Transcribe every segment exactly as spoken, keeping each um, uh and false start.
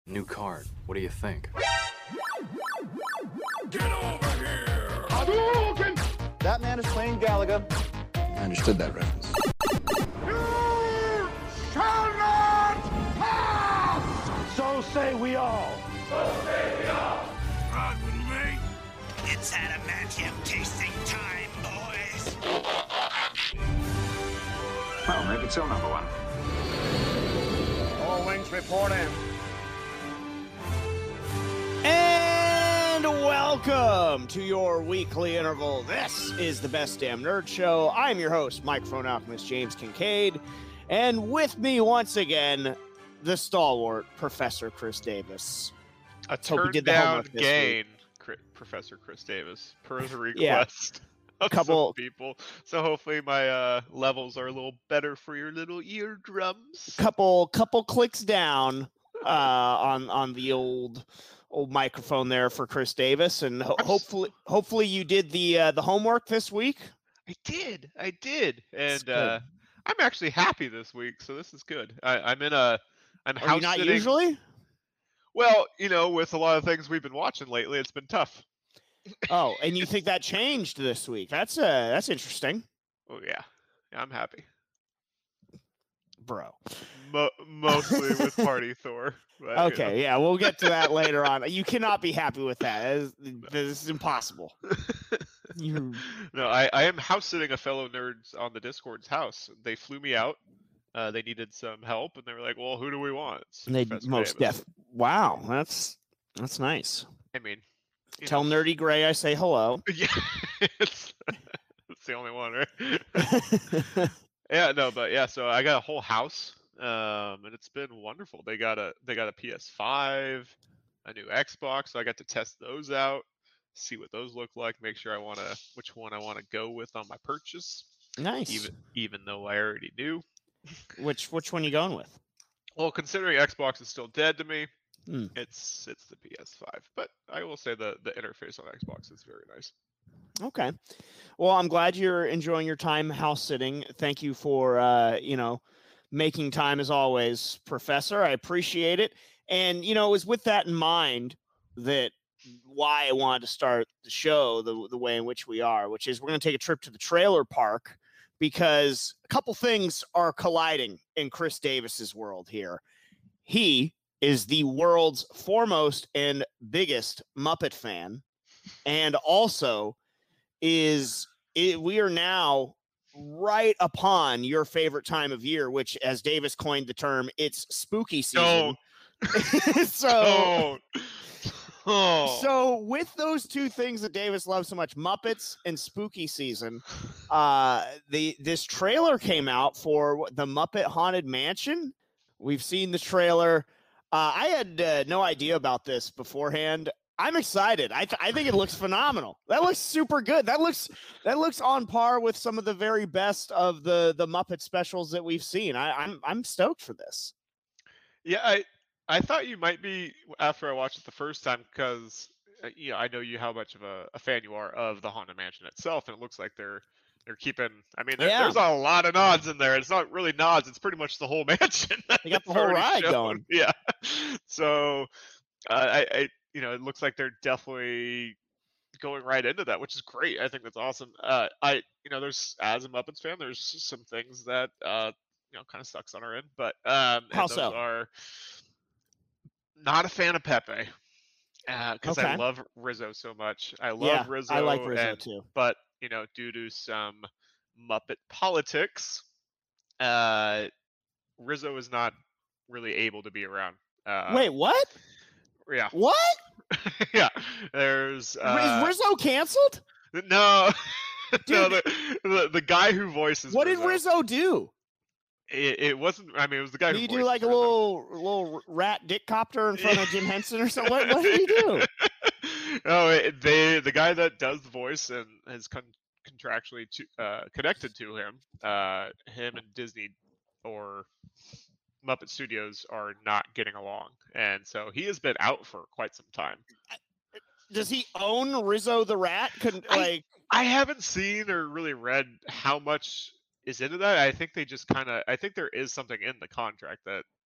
New card. What do you think? Get over here! Hadouken! That man is playing Galaga. I understood that reference. You shall not pass! So say we all. So say we all. Ride with me. It's adamantium tasting time, boys. Well, make it so, number one. All wings report in. And welcome to your weekly interval. This is the Best Damn Nerd Show. I'm your host, microphone alchemist James Kincaid. And with me once again, the stalwart, Professor Chris Davis. A Let's hope we turn did the down homework this gain, Cri- Professor Chris Davis, per the request Yeah. of Couple- some people. So hopefully my uh, levels are a little better for your little eardrums. Couple couple clicks down uh, on on the old old microphone there for Chris Davis, and ho- I'm s- hopefully hopefully you did the uh, the homework this week. I did, I did, That's and good. uh, I'm actually happy this week. So this is good. I, I'm in a, I'm Are house you not sitting. usually? Well, you know, with a lot of things we've been watching lately, it's been tough. Oh, and you think that changed this week? That's uh that's interesting, Oh yeah, yeah, I'm happy. bro. Mo- mostly with Party Thor. But, you know. Okay, yeah, we'll get to that later on. You cannot be happy with that. That is, this is impossible. You, No, I, I am house sitting a fellow nerds on the Discord's house. They flew me out. Uh, they needed some help, and they were like, "Well, who do we want?" It's they Professor most Davis. def. Wow, that's that's nice. I mean, you Tell know, Nerdy Gray I say hello. yeah, it's, it's the only one, right? Yeah, no, but yeah, so I got a whole house, um, and it's been wonderful. They got a they got a P S five, a new Xbox, so I got to test those out, see what those look like, make sure I want to which one I want to go with on my purchase, Nice. even even though I already knew. Which which one you going with? Well, considering Xbox is still dead to me, Hmm. it's it's the P S five. But I will say the the interface on Xbox is very nice. Okay. Well, I'm glad you're enjoying your time house sitting. Thank you for uh, you know, making time as always, Professor. I appreciate it. And you know, it was with that in mind that why I wanted to start the show the the way in which we are, which is we're going to take a trip to the trailer park because a couple things are colliding in Chris Davis's world here. He is the world's foremost and biggest Muppet fan, and also is it, we are now right upon your favorite time of year, which, as Davis coined the term, it's spooky season. Don't, so, don't. Oh. so with those two things that Davis loves so much, Muppets and spooky season, uh, the this trailer came out for what, the Muppet Haunted Mansion. We've seen the trailer. Uh, I had uh, no idea about this beforehand. I'm excited. I th- I think it looks phenomenal. That looks super good. That looks that looks on par with some of the very best of the the Muppet specials that we've seen. I, I'm I'm stoked for this. Yeah, I I thought you might be after I watched it the first time because uh, you know I know you how much of a, a fan you are of the Haunted Mansion itself, and it looks like they're they're keeping. I mean, there, Yeah. there's a lot of nods in there. It's not really nods; it's pretty much the whole mansion. that They got the they've whole already ride shown. going. Yeah. So uh, I, I you know it looks like they're definitely going right into that, which is great. I think that's awesome. Uh, I you know there's as a Muppets fan, there's some things that uh you know kind of sucks on our end, but um and How those so? are not a fan of Pepe because I Okay. love Rizzo so much. I love Yeah, Rizzo. I like Rizzo and- too. But you know, due to some Muppet politics, uh, Rizzo is not really able to be around. Uh, Wait, what? yeah, What? yeah. There's uh, Is Rizzo canceled? no, no. Dude. The, the the guy who voices What Rizzo, did Rizzo do? It, it wasn't. I mean, it was the guy Did who he do voices like a Rizzo. little little rat dick copter in front of Jim Henson or something? What, what did he do? No, it, they the guy that does the voice and is con- contractually to, uh, connected to him, uh, him and Disney or Muppet Studios are not getting along, and so he has been out for quite some time. Does he own Rizzo the rat? Couldn't I- like I haven't seen or really read how much is into that. I think they just kind of. I think there is something in the contract that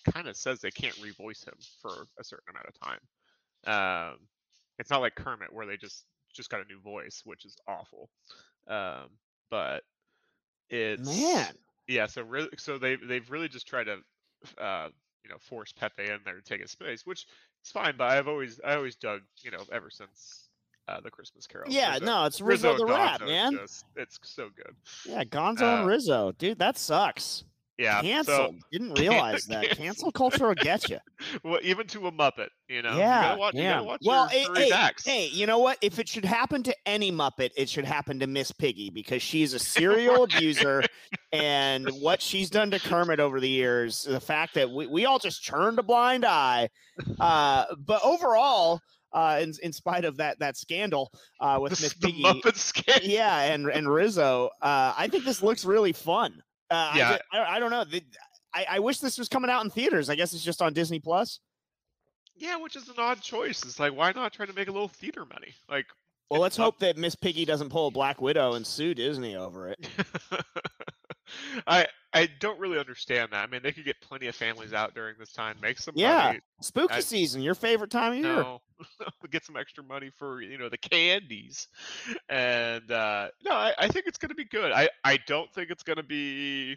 kind of says they can't revoice him for a certain amount of time. Um, it's not like Kermit where they just just got a new voice, which is awful. Um, but it's Man. yeah. So really, so they they've really just tried to uh, you know force Pepe in there to take his space, which is fine. But I've always I always dug you know ever since. Uh, the Christmas Carol. Yeah, Rizzo, no, it's Rizzo, Rizzo the Rat, Gonzo, man. Just, it's so good. Yeah, Gonzo Uh, and Rizzo, dude, that sucks. Yeah, Canceled. So, Didn't realize that. Cancel. Cancel culture will get you. Well, even to a Muppet, you know. Yeah, you gotta watch, yeah. You gotta watch well, your hey, hey, acts. hey, you know what? If it should happen to any Muppet, it should happen to Miss Piggy because she's a serial abuser, and what she's done to Kermit over the years, the fact that we, we all just turned a blind eye. Uh, but overall, uh, in, in spite of that that scandal uh, with The, Miss the Piggy, Muppet scandal. yeah, and and Rizzo, uh, I think this looks really fun. Uh, Yeah. I, ju- I, I don't know. The, I, I wish this was coming out in theaters. I guess it's just on Disney Plus. Yeah, which is an odd choice. It's like, why not try to make a little theater money? Like, Well, it's let's hope that Miss Piggy doesn't pull a Black Widow and sue Disney over it. I I don't really understand that. I mean, they could get plenty of families out during this time, make some Yeah, money. spooky I- season, your favorite time of year. No, get some extra money for you know the candies, and uh, no, I, I think it's gonna be good. I I don't think it's gonna be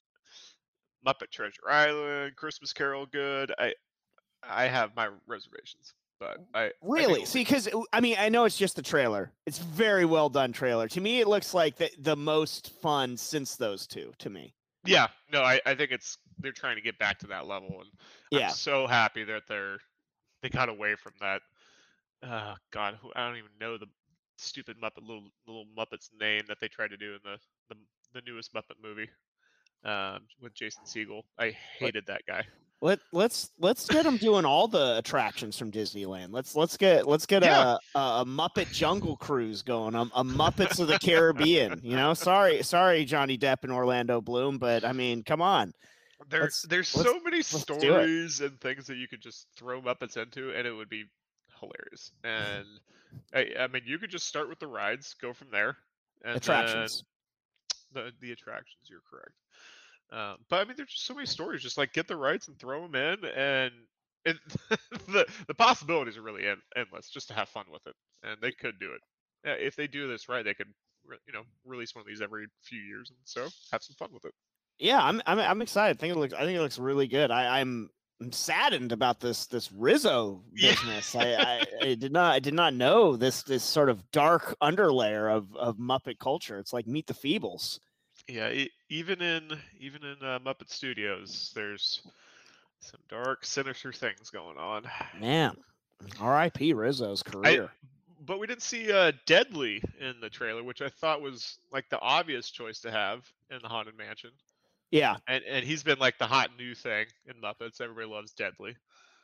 Muppet Treasure Island, Christmas Carol good. I I have my reservations, but I I think Really? it'll See, be- because I mean, I know it's just the trailer. It's very well done trailer. To me, it looks like the, the most fun since those two. To me, yeah, no, I I think it's they're trying to get back to that level, and yeah. I'm so happy that they're they got away from that. Uh, God, who I don't even know the stupid Muppet little little Muppet's name that they tried to do in the the, the newest Muppet movie um, with Jason Segel. I hated that guy. Let let's let's get them doing all the attractions from Disneyland. Let's let's get let's get Yeah. a, a a Muppet Jungle Cruise going. A, a Muppets of the Caribbean. You know, sorry sorry Johnny Depp and Orlando Bloom, but I mean, come on. There, Let's- there's let's- so many do it. stories and things that you could just throw Muppets into, and it would be hilarious. And I, I mean, you could just start with the rides, go from there, and Attractions. then the the attractions. You're correct. Um, but I mean, there's just so many stories. Just like get the rides and throw them in, and it, the the possibilities are really end, endless. Just to have fun with it, and they could do it. Yeah, if they do this right, they could, re- you know, release one of these every few years, and so have some fun with it. Yeah, I'm I'm I'm excited. I think it looks I think it looks really good. I, I'm I'm saddened about this this Rizzo Yeah. business. I, I, I did not I did not know this this sort of dark underlayer of of Muppet culture. It's like Meet the Feebles. Yeah, e- even in even in uh, Muppet Studios, there's some dark, sinister things going on. Man, R I P Rizzo's career. But we didn't see uh, Deadly in the trailer, which I thought was like the obvious choice to have in the Haunted Mansion. Yeah, And and he's been like the hot new thing in Muppets. Everybody loves Deadly.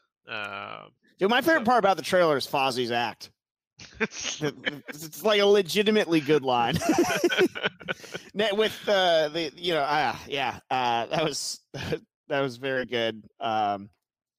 Um, dude, my favorite So- part about the trailer is Fozzie's act. it's- It's it's like a legitimately good line. Ne- With uh, the you know uh, yeah uh, that was that was very good. Um,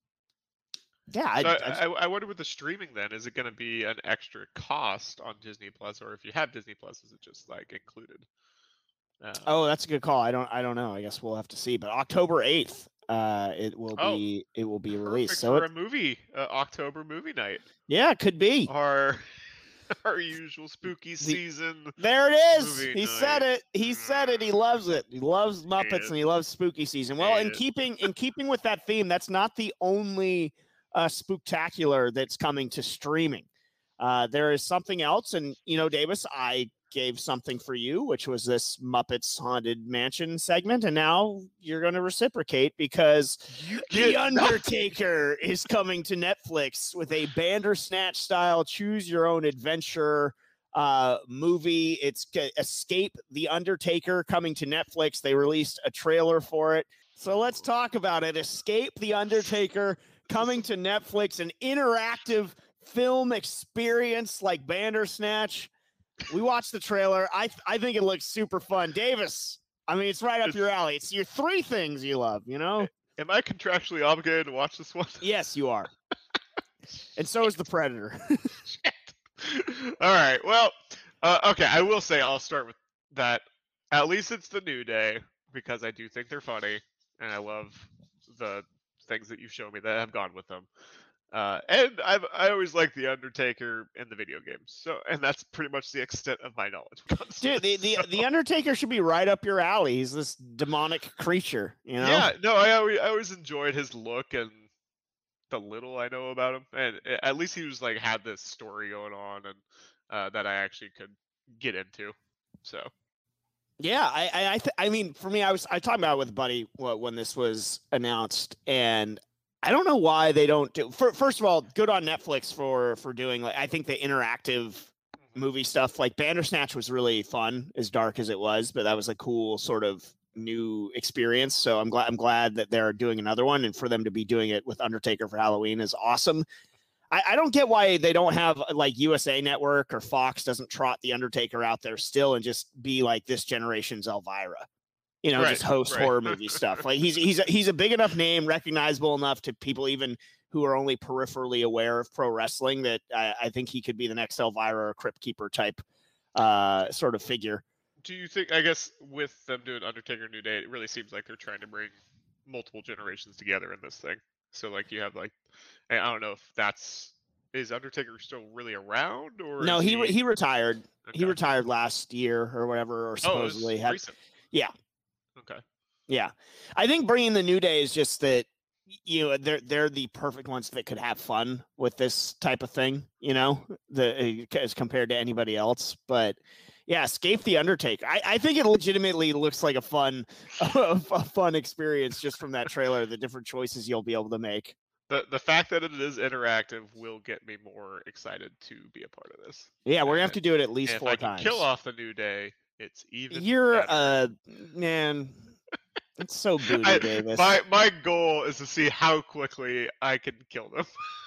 yeah, I, So I I, just- I, I wonder with the streaming then, is it going to be an extra cost on Disney Plus, or if you have Disney Plus, is it just like included? Uh, oh, that's a good call. I don't I don't know. I guess we'll have to see. But October eighth, uh, it will Oh, be it will be perfect released. So for it, a movie, uh, October movie night, yeah, it could be. our our usual spooky season. There it is. movie He said night. it. He said it. He loves it. He loves Muppets it. and he loves spooky season. Well, Hate in it. keeping in keeping with that theme, that's not the only uh, spooktacular that's coming to streaming. Uh, there is something else, and you know, Davis, I gave something for you, which was this Muppets Haunted Mansion segment, and now you're going to reciprocate because You The get Undertaker is coming to Netflix with a Bandersnatch style choose your own adventure uh movie. It's g- Escape the Undertaker coming to Netflix. They released a trailer for it. So let's talk about it. Escape the Undertaker coming to Netflix, an interactive film experience like Bandersnatch. We watched the trailer. I th- I think it looks super fun. Davis, I mean, it's right up your alley. It's your three things you love, you know? Am I contractually obligated to watch this one? Yes, you are. And so is the Predator. All right. Well, uh, okay. I will say I'll start with that. At least it's the New Day because I do think they're funny and I love the things that you've shown me that have gone with them. Uh, and I've I always liked the Undertaker in the video games. So, and that's pretty much the extent of my knowledge. Dude, the, the so. the Undertaker should be right up your alley. He's this demonic creature, you know? Yeah, no, I always I always enjoyed his look and the little I know about him, and at least he was like had this story going on, and uh, that I actually could get into. So. Yeah, I I I, th- I mean, for me, I was I talked about it with Buddy when this was announced, and I don't know why they don't do. For, first of all, good on Netflix for for doing. Like, I think the interactive movie stuff, like Bandersnatch, was really fun, as dark as it was, but that was a cool sort of new experience. So I'm glad I'm glad that they're doing another one, and for them to be doing it with Undertaker for Halloween is awesome. I, I don't get why they don't have like U S A Network or Fox doesn't trot the Undertaker out there still and just be like this generation's Elvira. You know, Right, just host right. horror movie stuff. Like he's he's a, he's a big enough name, recognizable enough to people even who are only peripherally aware of pro wrestling that I, I think he could be the next Elvira or Crypt Keeper type uh, sort of figure. Do you think? I guess with them doing Undertaker New Day, it really seems like they're trying to bring multiple generations together in this thing. So like you have like, I don't know if that's is Undertaker still really around or No, is he he, he retired. He Okay. retired last year or whatever, or Oh, it was supposedly had. recent. Yeah. Okay. Yeah, I think bringing the New Day is just that, you know, they're they're the perfect ones that could have fun with this type of thing, you know, the as compared to anybody else. But yeah, Escape the Undertaker. I, I think it legitimately looks like a fun a fun experience just from that trailer. The different choices you'll be able to make. The the fact that it is interactive will get me more excited to be a part of this. Yeah, we're gonna have And- to do it at least and if four I can times. kill off the New Day, it's even. You're better. uh man, it's so booty, I- Davis. my my goal is to see how quickly I can kill them.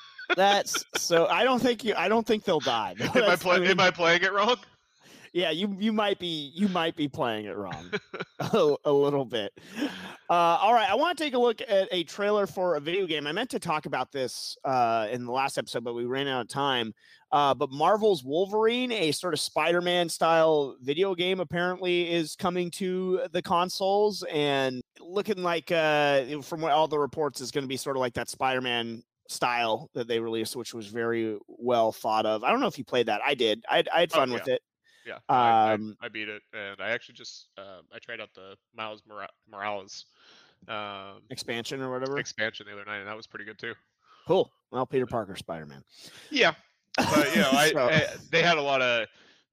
That's so. I don't think you. I don't think they'll die. am I That's- play, mean, am I playing it wrong? Yeah, you you might be you might be playing it wrong a, a little bit. Uh, all right, I want to take a look at a trailer for a video game. I meant to talk about this uh, in the last episode, but we ran out of time. Uh, but Marvel's Wolverine, a sort of Spider-Man style video game, apparently is coming to the consoles and looking like, uh, from what all the reports, is going to be sort of like that Spider-Man style that they released, which was very well thought of. I don't know if you played that. I did. I, I had Oh, fun yeah. with it. Yeah, I, Um, I, I beat it, and I actually just um, I tried out the Miles Mora- Morales um, Expansion or whatever. expansion the other night, and that was pretty good too. Cool. Well, Peter Parker, Spider-Man. Yeah, but you know, I, So- I they had a lot of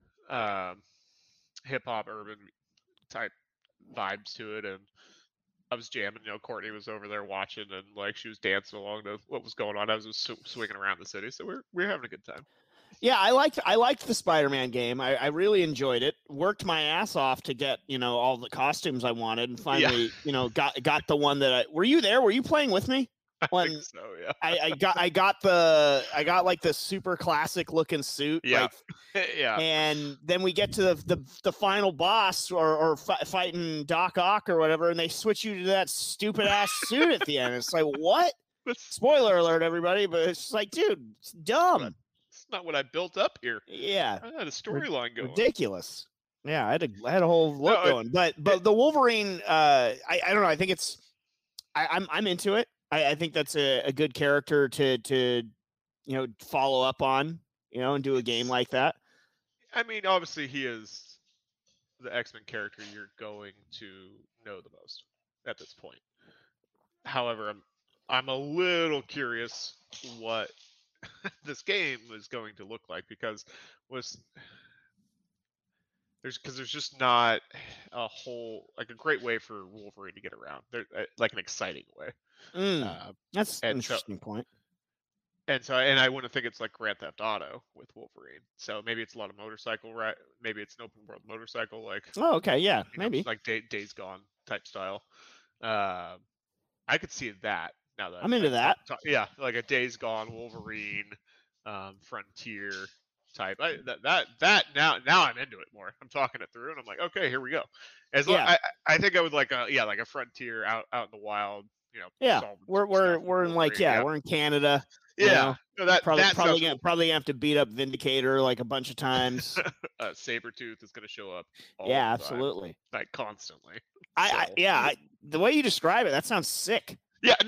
um, hip hop urban type vibes to it, and I was jamming. You know, Courtney was over there watching, and like she was dancing along to what was going on. I was just sw- swinging around the city, so we're we're having a good time. Yeah, I liked I liked the Spider-Man game. I, I really enjoyed it. Worked my ass off to get, you know, all the costumes I wanted, and finally, you know, got got the one that I. Were you there? Were you playing with me? I When think so, yeah. I, I got I got the I got like the super classic looking suit. Yeah. Like, yeah. and then we get to the the, the final boss or or fi- fighting Doc Ock or whatever, and they switch you to that stupid ass suit at the end. It's like, what? That's, Spoiler alert, everybody! But it's just like, dude, it's dumb. that's not what I built up here. Yeah. I had a storyline going. Ridiculous. Yeah, I had a I had a whole look No, it- going, but but the Wolverine, uh, I I don't know. I think it's, I, I'm I'm into it. I, I think that's a, a good character to to, you know, follow up on, you know, and do a game like that. I mean, obviously, he is the X-Men character you're going to know the most at this point. However, I'm I'm a little curious what this game is going to look like because was there's because there's just not a whole like a great way for Wolverine to get around. There uh, like an exciting way. Mm, Uh, that's an and so- interesting point. and so and I wouldn't think it's like Grand Theft Auto with Wolverine. So maybe it's a lot of motorcycle right. Maybe it's an open world motorcycle like Oh, okay, yeah, you know, maybe. like Day, Days Gone type style. Um, I could see that now that I'm into I that. talk- talk- yeah, like a Days Gone Wolverine, um, Frontier type. I, that that that now now I'm into it more. I'm talking it through, and I'm like, okay, here we go. As long, Yeah. I I I think I would like a yeah like a Frontier out out in the wild. You know, Yeah, solving we're some we're stuff with we're in like Wolverine, yeah, we're in Canada. you yeah. know, No, that Probably that probably stuff's gonna, probably gonna have to beat up Vindicator like a bunch of times. uh, Sabretooth is going to show up. All Yeah, the time, absolutely. like constantly. I, I So- yeah, I, the way you describe it, that sounds sick. Yeah, no, yeah,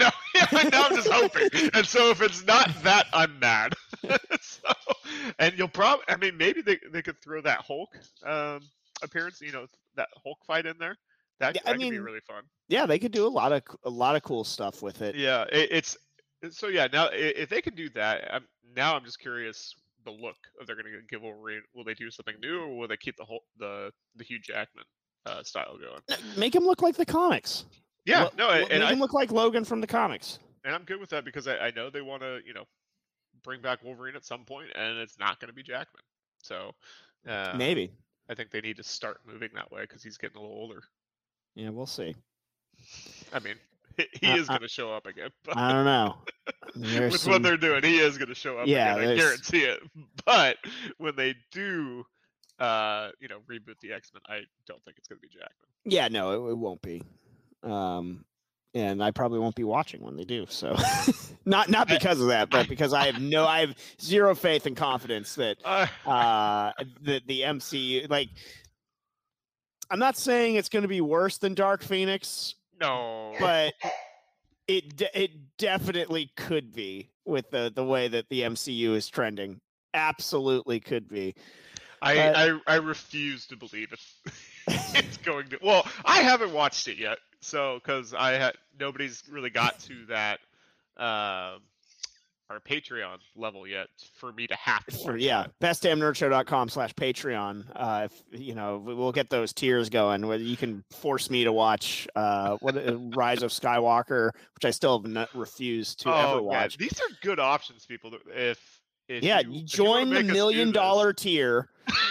yeah, now I'm just hoping. And so if it's not that, I'm mad. so, and you'll probably, I mean, maybe they they could throw that Hulk um, appearance, you know, that Hulk fight in there. That, Yeah, that I could be mean- really fun. Yeah, they could do a lot of a lot of cool stuff with it. Yeah, it, it's so yeah. Now, i- if they can do that, I'm now I'm just curious the look of they're going to give Wolverine. Will they do something new, or will they keep the whole the the Hugh Jackman uh, style going? Make him look like the comics. Yeah, Lo- no, lo- and make I him look like Logan from the comics. and I'm good with that because I, I know they want to you know bring back Wolverine at some point, and it's not going to be Jackman. So uh, Maybe. I think they need to start moving that way because he's getting a little older. Yeah, we'll see. I mean, he, he Uh, is I- going to show up again. But I don't know. There's with some- what they're doing, he is going to show up Yeah, again. I there's- guarantee it. But when they do, uh, you know, reboot the X-Men, I don't think it's going to be Jackman. Yeah, no, it, it won't be. Um, and I probably won't be watching when they do. So, not not because of that, but because I have no, I have zero faith and confidence that Uh, uh that the M C U, like, I'm not saying it's going to be worse than Dark Phoenix, no, but it de- it definitely could be with the the way that the M C U is trending. Absolutely could be. I, but- I I refuse to believe it. It's going to. Well, I haven't watched it yet, so because I had nobody's really got to that um our Patreon level yet for me to have to. For, watch yeah, that. best damn nerd show dot com slash Patreon. Uh, if you know, we- we'll get those tiers going. Where you can force me to watch uh, what uh, Rise of Skywalker, which I still have not refused to oh, ever man, watch. these are good options, people. If if Yeah, you, you if you wanna join the make us do million this- dollar tier,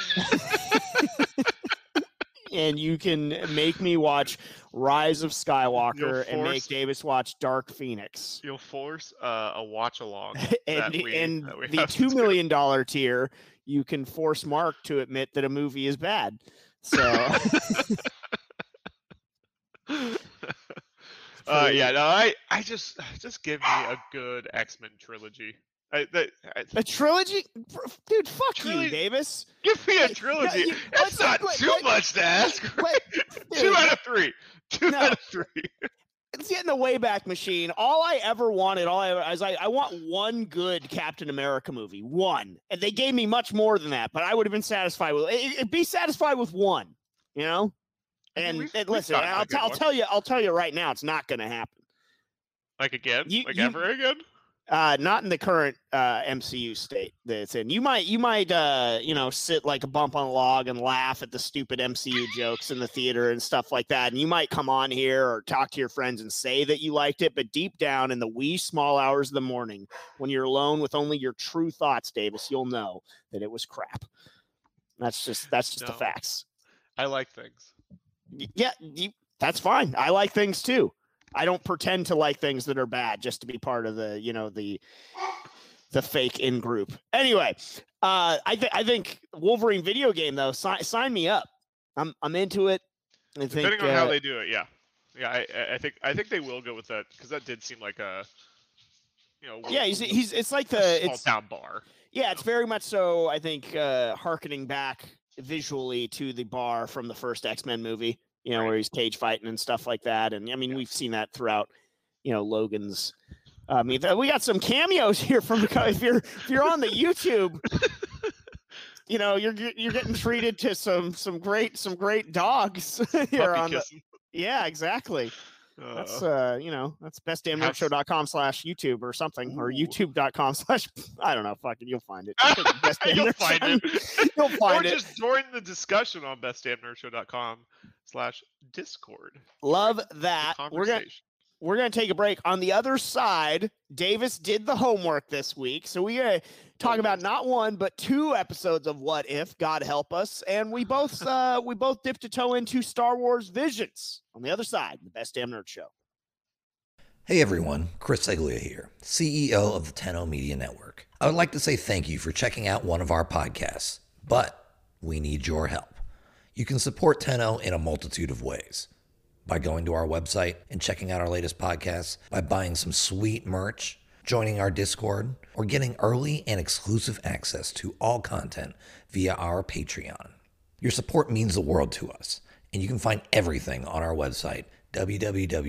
and you can make me watch Rise of Skywalker and make force- Davis watch Dark Phoenix. You'll force uh, a watch along. and that we- and that we the have to two do. million dollar tier, you can force Mark to admit that a movie is bad. So uh, yeah, no, I, I just, just give me a good X-Men trilogy. I, that, I, a trilogy, Bro, dude. Fuck you, Trilogy- Davis. give me a Like, trilogy. you- That's like, not like, too like- much to ask. Like, Two dude, out of three. Two No. out of three. it's getting the Wayback Machine. All I ever wanted, all I ever, I was like, I want one good Captain America movie, one, and they gave me much more than that. But I would have been satisfied with it. It'd be satisfied with one, you know. I mean, And, we've- and we've listen, gotten a I'll, good t- I'll one. tell you, I'll tell you right now, it's not going to happen. Like again? You- like you- ever again? Uh, not in the current uh, M C U state that it's in. You might, you might, uh, you know, sit like a bump on a log and laugh at the stupid M C U jokes in the theater and stuff like that. And you might come on here or talk to your friends and say that you liked it, but deep down in the wee small hours of the morning, when you're alone with only your true thoughts, Davis, you'll know that it was crap. That's just, that's just the No. facts. I like things. Y- Yeah, you, that's fine. I like things too. I don't pretend to like things that are bad just to be part of the, you know, the the fake in group. Anyway, uh, I think I think Wolverine video game though. Si- sign me up. I'm I'm into it. I think, Depending on how uh, they do it, yeah. Yeah, I, I- I think I think they will go with that because that did seem like a, you know. yeah, he's he's it's like a the small it's town bar. yeah, it's very much so. I think uh, harkening back visually to the bar from the first X-Men movie. You know, Right. where he's cage fighting and stuff like that. And I mean, Yeah. we've seen that throughout, you know, Logan's. I mean, th- we got some cameos here from the. co- If you're if you're on the YouTube, you know, you're get- you're getting treated to some some great some great dogs here Puppy on the. kissing. Yeah, exactly. Uh, That's uh, you know, that's best damn nerd House- show dot com slash YouTube or something, or Ooh. youtube dot com slash I don't know, fucking you'll find it. Just put Best Damn You'll Nerd find Show. it. You'll find or it. just join the discussion on best damn nerd show dot com slash Discord. Love Join the that. We're gonna conversation. we're gonna take a break. On the other side, Davis did the homework this week, so we gonna talk about Always. not one but two episodes of What If. God help us, and we both uh we both dipped a toe into Star Wars Visions. On the other side, the Best Damn Nerd Show. Hey everyone, Chris Seglia here, C E O of the ten oh Media Network. I would like to say thank you for checking out one of our podcasts, but we need your help. You can support ten oh in a multitude of ways. By going to our website and checking out our latest podcasts, by buying some sweet merch, joining our Discord, or getting early and exclusive access to all content via our Patreon. Your support means the world to us, and you can find everything on our website, w w w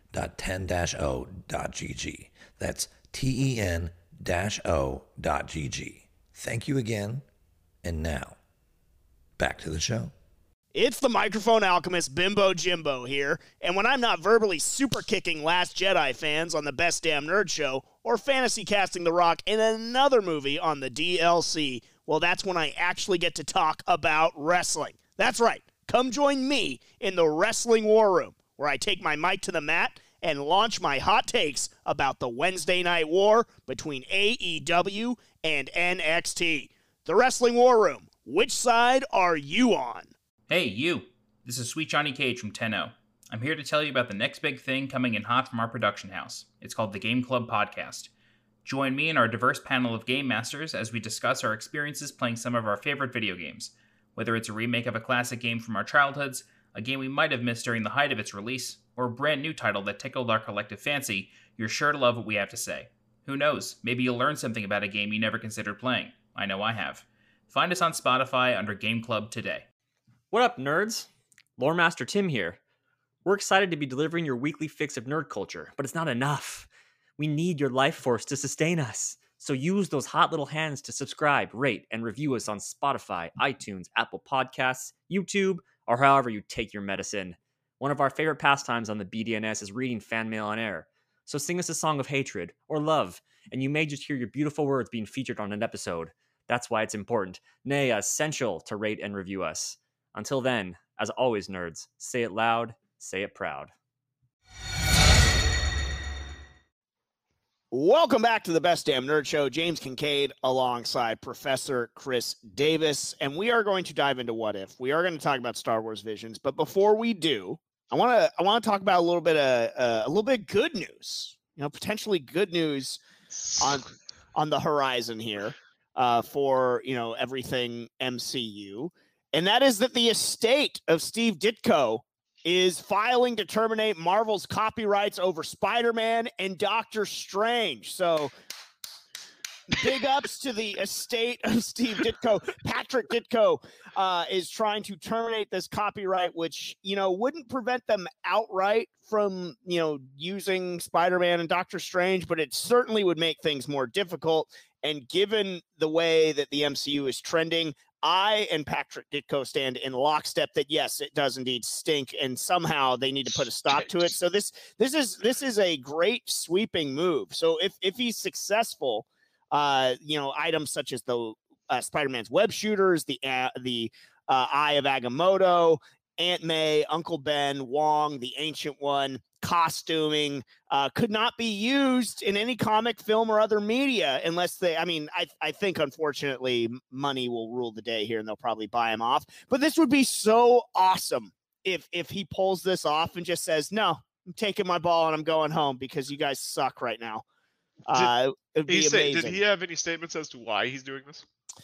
dot ten dash o dot g g. That's T E N dash O dot G G. Thank you again. And now, back to the show. It's the microphone alchemist Bimbo Jimbo here, and when I'm not verbally super kicking Last Jedi fans on the Best Damn Nerd Show, or fantasy casting The Rock in another movie on the D L C, well, that's when I actually get to talk about wrestling. That's right, come join me in the Wrestling War Room, where I take my mic to the mat and launch my hot takes about the Wednesday Night War between A E W and N X T. The Wrestling War Room, which side are you on? Hey, you! This is Sweet Johnny Cage from ten oh. I'm here to tell you about the next big thing coming in hot from our production house. It's called the Game Club Podcast. Join me and our diverse panel of game masters as we discuss our experiences playing some of our favorite video games. Whether it's a remake of a classic game from our childhoods, a game we might have missed during the height of its release, or a brand new title that tickled our collective fancy, you're sure to love what we have to say. Who knows, maybe you'll learn something about a game you never considered playing. I know I have. Find us on Spotify under Game Club today. What up, nerds? Lore Master Tim here. We're excited to be delivering your weekly fix of nerd culture, but it's not enough. We need your life force to sustain us. So use those hot little hands to subscribe, rate, and review us on Spotify, iTunes, Apple Podcasts, YouTube, or however you take your medicine. One of our favorite pastimes on the B D N S is reading fan mail on air. So sing us a song of hatred or love, and you may just hear your beautiful words being featured on an episode. That's why it's important, nay, essential to rate and review us. Until then, as always, nerds, say it loud, say it proud. Welcome back to the Best Damn Nerd Show. James Kincaid alongside Professor Chris Davis, and we are going to dive into What If. We are going to talk about Star Wars Visions, but before we do, I want to I want to talk about a little bit of uh, a little bit of good news. You know, potentially good news on on the horizon here uh, for you know everything M C U. And that is that the estate of Steve Ditko is filing to terminate Marvel's copyrights over Spider-Man and Doctor Strange. So big ups to the estate of Steve Ditko. Patrick Ditko uh, is trying to terminate this copyright, which, you know, wouldn't prevent them outright from, you know, using Spider-Man and Doctor Strange, but it certainly would make things more difficult. And given the way that the M C U is trending, I and Patrick Ditko stand in lockstep that yes, it does indeed stink, and somehow they need to put a stop to it. So this this is this is a great sweeping move. So if if he's successful, uh, you know, items such as the uh, Spider-Man's web shooters, the uh, the uh, Eye of Agamotto, Aunt May, Uncle Ben, Wong, the Ancient One, costuming uh, could not be used in any comic, film, or other media unless they, I mean, I, I think, unfortunately, money will rule the day here and they'll probably buy him off. But this would be so awesome if if he pulls this off and just says, no, I'm taking my ball and I'm going home because you guys suck right now. Uh, it'd be he say, amazing. Did he have any statements as to why he's doing this?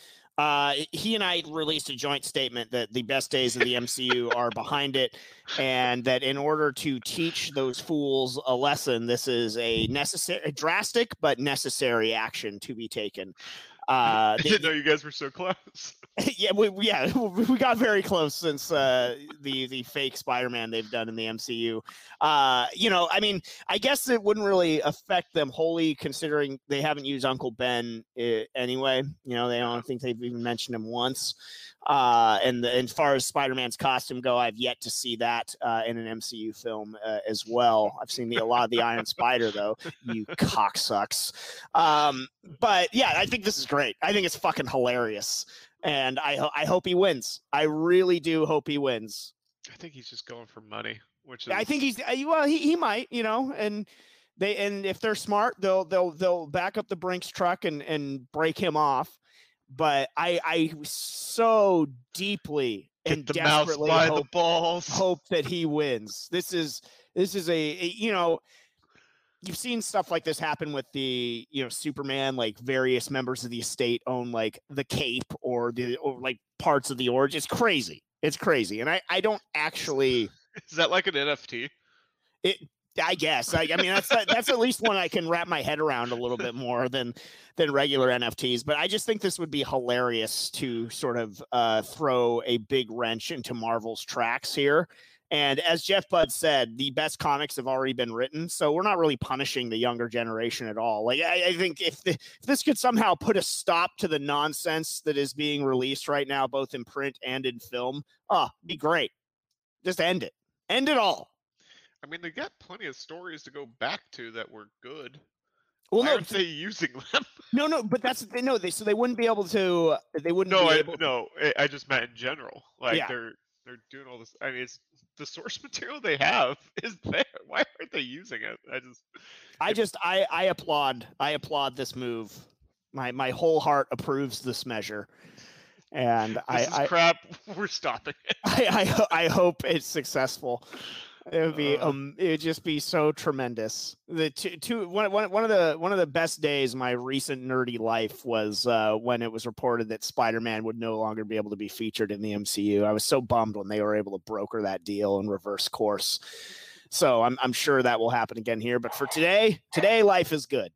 Uh, he and I released a joint statement that the best days of the M C U are behind it, and that in order to teach those fools a lesson, this is a necessary, a drastic but necessary action to be taken. Uh, I didn't know you guys were so close. yeah, we yeah we got very close since uh, the the fake Spider-Man they've done in the M C U. Uh, you know, I mean, I guess it wouldn't really affect them wholly, considering they haven't used Uncle Ben uh, anyway. You know, they don't think they've even mentioned him once. Uh, and, the, and as far as Spider-Man's costume go, I've yet to see that uh, in an M C U film uh, as well. I've seen the, a lot of the Iron Spider, though. You cocksucks. Um, but yeah, I think this is great. I think it's fucking hilarious. And I, ho- I hope he wins. I really do hope he wins. I think he's just going for money, which is... I think he's well. He, he might, you know, and they and if they're smart, they'll they'll they'll back up the Brinks truck and and break him off. But I I so deeply Get and the mouse desperately by hope, the balls. hope that he wins. This is this is a, a you know. You've seen stuff like this happen with the, you know, Superman, like various members of the estate own like the cape or the, or like parts of the origin. It's crazy. It's crazy. And I, I don't actually. Is that like an N F T? It, I guess. I, I mean, that's, that's at least one I can wrap my head around a little bit more than, than regular N F Ts. But I just think this would be hilarious to sort of uh, throw a big wrench into Marvel's tracks here. And as Jeff Budd said, the best comics have already been written, so we're not really punishing the younger generation at all. Like, I, I think if, the, if this could somehow put a stop to the nonsense that is being released right now, both in print and in film, oh, be great. Just end it. End it all. I mean, they got plenty of stories to go back to that were good. Well, Why no, aren't they using them? no, no, but that's they no, they so they wouldn't be able to. They wouldn't. No, be I able no, I, I just meant in general. Like Yeah. they're they're doing all this. I mean, it's the source material they have is there. Why aren't they using it? I just, I just, I, I applaud. I applaud this move. My my whole heart approves this measure, and this I, is I, crap. We're stopping it. I, I, ho- I hope it's successful. It would be Uh. um, it would just be so tremendous. The two, two one, one, one of the one of the best days of my recent nerdy life was uh, when it was reported that Spider-Man would no longer be able to be featured in the M C U. I was so bummed when they were able to broker that deal and reverse course. So I'm I'm sure that will happen again here. But for today, today life is good.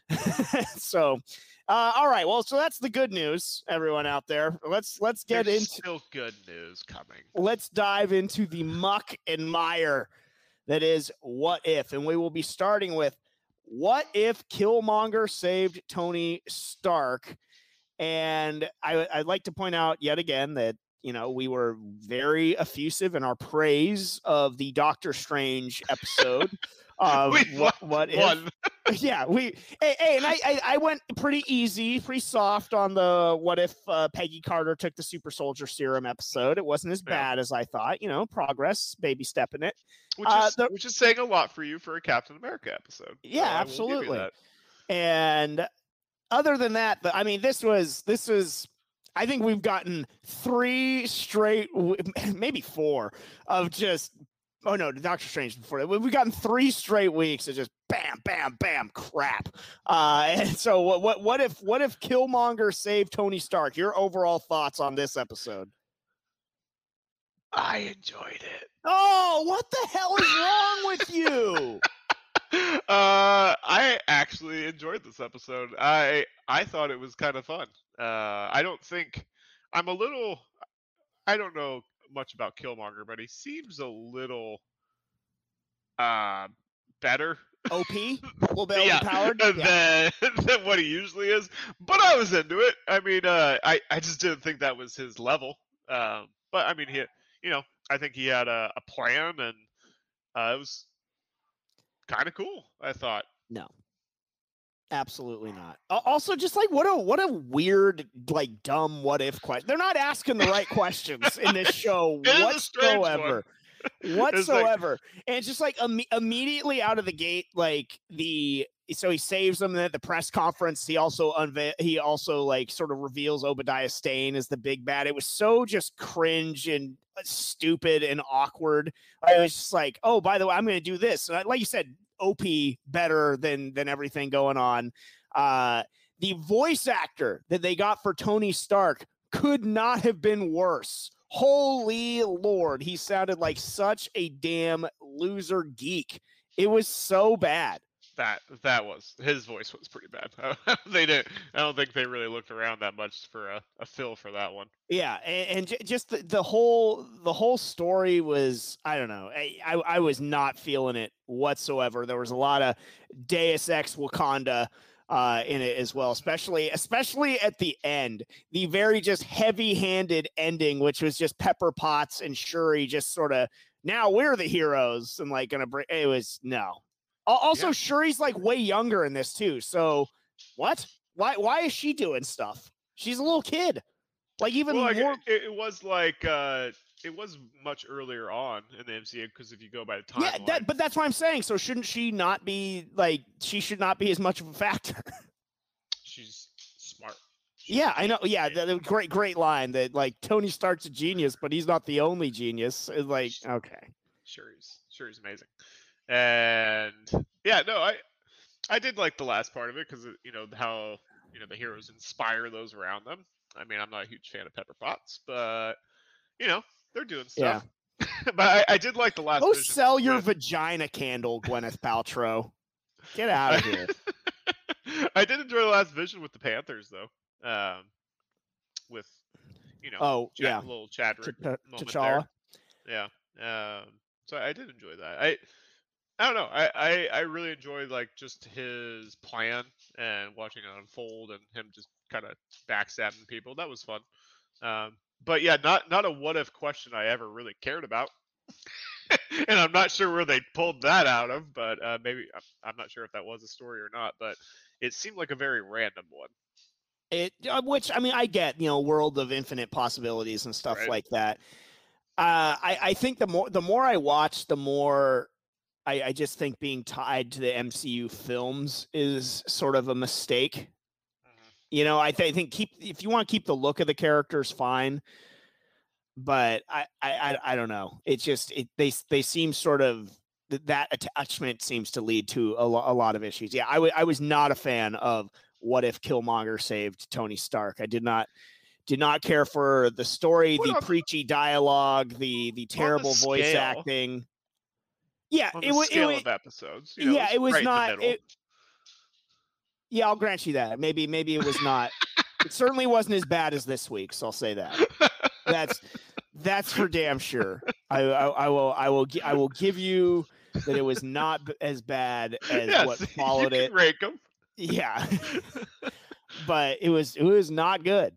so. Uh, all right, well, so that's the good news, everyone out there. Let's let's get There's into still good news coming. let's dive into the muck and mire that is What If, and we will be starting with what if Killmonger saved Tony Stark. And I, I'd like to point out yet again that you know we were very effusive in our praise of the Doctor Strange episode. Of We what, what if? won. Yeah, we hey, hey and I, I I went pretty easy, pretty soft on the what if uh, Peggy Carter took the super soldier serum episode. It wasn't as Yeah. bad as I thought. You know, progress, baby step in it. Which Uh, is the- which is saying a lot for you for a Captain America episode. Yeah, So I will give you absolutely. that. And other than that, the, I mean, this was this was. I think we've gotten three straight, w- maybe four, of just. Oh no, Doctor Strange before that. We've gotten three straight weeks of just bam, bam, bam, crap. Uh, and so what? What? What if? What if Killmonger saved Tony Stark? Your overall thoughts on this episode? I enjoyed it. Oh, what the hell is wrong with you? Uh, I actually enjoyed this episode. I I thought it was kind of fun. Uh, I don't think I'm a little. I don't know much about Killmonger, but he seems a little uh better. O P, a little bit Yeah, overpowered. than, than what he usually is. But I was into it. I mean, uh, I I just didn't think that was his level. Um, but I mean, he, you know, I think he had a, a plan, and uh, it was kind of cool. I thought. No, absolutely not. Al- Also, just like what a what a weird, like dumb what if question. They're not asking the right questions in this show It is a strange one. whatsoever. It's like- Whatsoever. And it's just like imme- immediately out of the gate, like the so he saves them at the press conference. He also unveil he also like sort of reveals Obadiah Stane as the big bad. It was so just cringe and uh, stupid and awkward. I was just like, oh, by the way, I'm gonna do this. And I, like you said, O P better than than everything going on. Uh the voice actor that they got for Tony Stark could not have been worse. Holy Lord, he sounded like such a damn loser geek. It was so bad. That that was his voice was pretty bad. They didn't. I don't think they really looked around that much for a, a fill for that one. Yeah, and, and j- just the, the whole the whole story was I don't know. I, I I was not feeling it whatsoever. There was a lot of Deus Ex Wakanda uh in it as well, especially especially at the end, the very just heavy-handed ending, which was just Pepper Potts and Shuri just sort of now we're the heroes and like gonna bring it was no. Al- Also, Yeah. Shuri's like way younger in this too. So what? Why why is she doing stuff? She's a little kid. Like even Well, like, more it, it was like uh, it was much earlier on in the M C U because if you go by the timeline, yeah, that, but that's what I'm saying. So shouldn't she not be like she should not be as much of a factor? she's smart. She's Yeah, I know. Yeah, the, the great, great line that like Tony Stark's a genius, but he's not the only genius. It's like, okay, Sure, he's sure he's amazing. And yeah, no, I I did like the last part of it because you know how you know the heroes inspire those around them. I mean, I'm not a huge fan of Pepper Potts, but you know they're doing stuff. but I, I did like the last. go vision sell your with- vagina candle, Gwyneth Paltrow. Get out of here. I did enjoy the last vision with the Panthers though. Um, with you know, Oh Chad, yeah, little Chadrick T- moment T'Challa. there. Yeah. Um, So I did enjoy that. I I don't know. I, I, I really enjoyed like just his plan and watching it unfold and him just kind of backstabbing people. That was fun. Um, but yeah, not not a what if question I ever really cared about. And I'm not sure where they pulled that out of, but uh, maybe I'm, I'm not sure if that was a story or not. But it seemed like a very random one. It, uh, which I mean, I get, you know, world of infinite possibilities and stuff Right. like that. Uh, I, I think the more the more I watch, the more I, I just think being tied to the M C U films is sort of a mistake. You know, I, th- I think keep if you want to keep the look of the characters, fine. But I, I, I, I don't know. It's just it they they seem sort of that attachment seems to lead to a, lo- a lot of issues. Yeah, I, w- I was not a fan of what if Killmonger saved Tony Stark. I did not did not care for the story, What the on- preachy dialogue, the the terrible voice scale. acting. Yeah, On it the was. scale It, of episodes. You know, yeah, it was right in the not. middle. It, yeah, I'll grant you that. Maybe maybe it was not. It certainly wasn't as bad as this week. So I'll say that. That's that's for damn sure. I, I, I will I will gi- I will give you that it was not b- as bad as Yes, what you followed can it. Rank 'em. Yeah, but it was it was not good.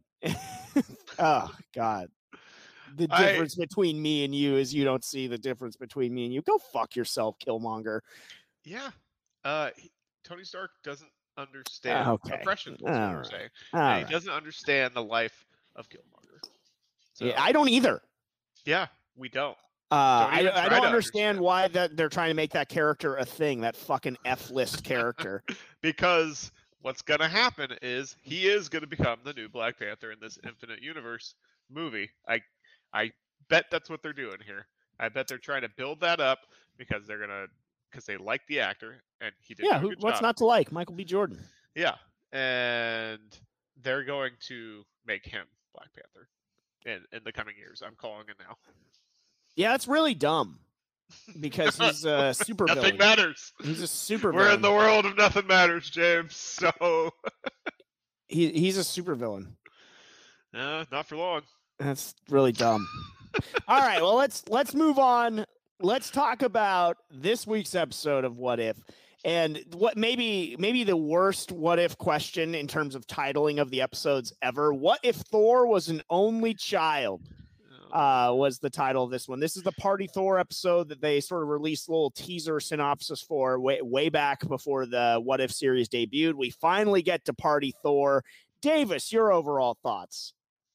Oh God, the I- difference between me and you is you don't see the difference between me and you. Go fuck yourself, Killmonger. Yeah. Uh, he, Tony Stark doesn't understand Okay. oppression. That's All what we're right. saying. All And right. he doesn't understand the life of Killmonger. So, Yeah, I don't either. yeah, we don't. Uh, Don't I, even I try don't to understand why that they're trying to make that character a thing. That fucking F list character. Because what's going to happen is he is going to become the new Black Panther in this Infinite Universe movie. I I bet that's what they're doing here. I bet they're trying to build that up because they're going to because they like the actor and he did Yeah, do a who, good what's job. not to like? Michael B. Jordan. Yeah, and they're going to make him Black Panther in in the coming years. I'm calling it now. Yeah, that's really dumb because he's a super Nothing villain. matters. He's a super We're villain. in the world of nothing matters, James. So, He he's a super villain. uh, not for long. That's really dumb. All right, well let's let's move on. Let's talk about this week's episode of What If, and what maybe maybe the worst what if question in terms of titling of the episodes ever. What if Thor was an only child? Uh, was the title of this one. This is the Party Thor episode that they sort of released a little teaser synopsis for way way back before the What If series debuted. We finally get to Party Thor. Davis, your overall thoughts?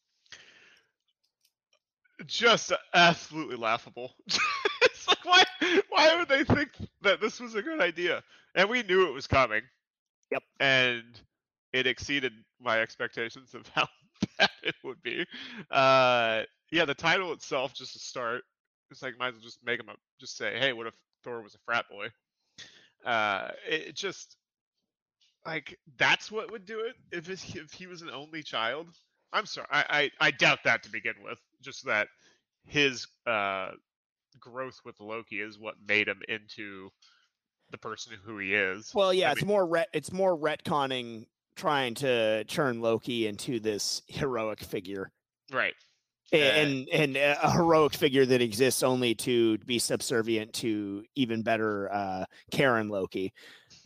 Just absolutely laughable. It's like why why would they think that this was a good idea? And we knew it was coming. Yep. And it exceeded my expectations of how bad it would be. Uh, yeah, the title itself, just to start, it's like might as well just make him a, just say, hey, what if Thor was a frat boy? Uh, it, it just like that's what would do it if it's, if he was an only child. I'm sorry, I, I I doubt that to begin with. Just that his uh growth with Loki is what made him into the person who he is. Well, yeah, I it's mean, more ret- it's more retconning, trying to turn Loki into this heroic figure, right. A- and and a heroic figure that exists only to be subservient to even better uh, Karen Loki.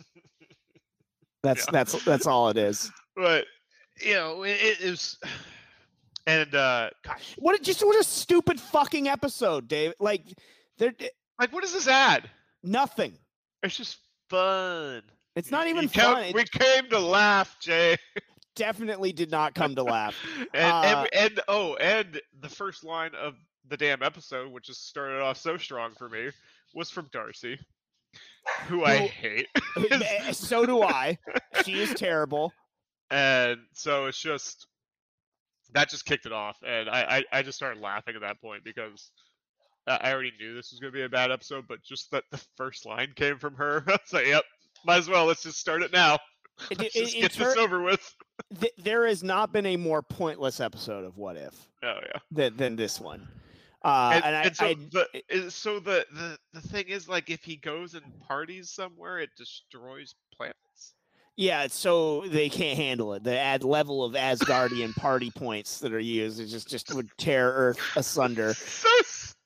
That's Yeah. that's that's all it is. But you know, it, it is, and uh, gosh, What a- just what a stupid fucking episode, Dave. Like there like what does this add? nothing. It's just fun. It's not We even came- fun. It We came to laugh, Jay. definitely did not come to laugh. and, Uh, every, and oh, and the first line of the damn episode, which just started off so strong for me, was from Darcy, who I Who- hate. So do I. She is terrible. And so it's just that just kicked it off, and I, I, I just started laughing at that point because I I already knew this was gonna be a bad episode, but just that the first line came from her, I was like, yep, might as well. Let's just start it now. In- Let's in- just in get this ter- over with. Th- there has not been a more pointless episode of What If Oh yeah. than, than this one. Uh, and, and I, and so, I the, is- so the, the the thing is, like, if he goes and parties somewhere, it destroys planets. yeah, so they can't handle it. The add level of Asgardian party points that are used, it just just would tear Earth asunder. So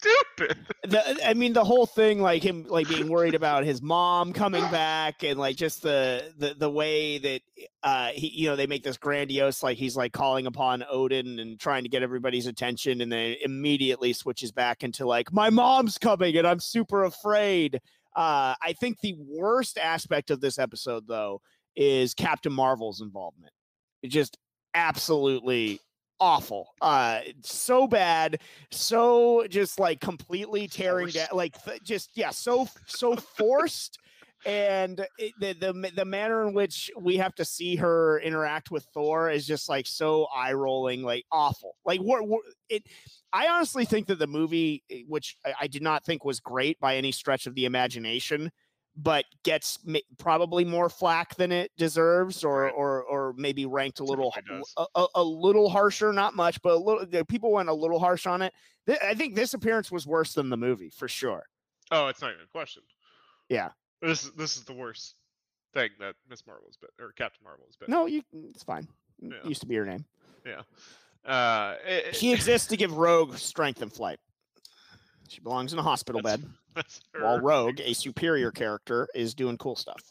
stupid. The, I mean, the whole thing, like him, like being worried about his mom coming back, and like just the the the way that uh he, you know, they make this grandiose, like he's like calling upon Odin and trying to get everybody's attention, and then immediately switches back into like, my mom's coming and I'm super afraid. Uh, I think the worst aspect of this episode, though, is Captain Marvel's involvement. It just absolutely awful. Uh, so bad, so just like completely tearing down, like th- just yeah, so so forced. And it, the the the manner in which we have to see her interact with Thor is just like so eye rolling, like awful. Like what it. I honestly think that the movie, which I, I did not think was great by any stretch of the imagination, but gets m- probably more flack than it deserves, or Right. or or maybe ranked a little Typically does. a, a, a little harsher, not much, but a little. The people went a little harsh on it. Th- I think this appearance was worse than the movie for sure. Oh, it's not even a question. Yeah. This is this is the worst thing that Miss Marvel's been, or Captain Marvel's been. No, you. It's fine. Yeah. Used to be your name. Yeah. Uh, it, She exists to give Rogue strength and flight. She belongs in a hospital That's- bed, that's while her. Rogue, a superior character, is doing cool stuff.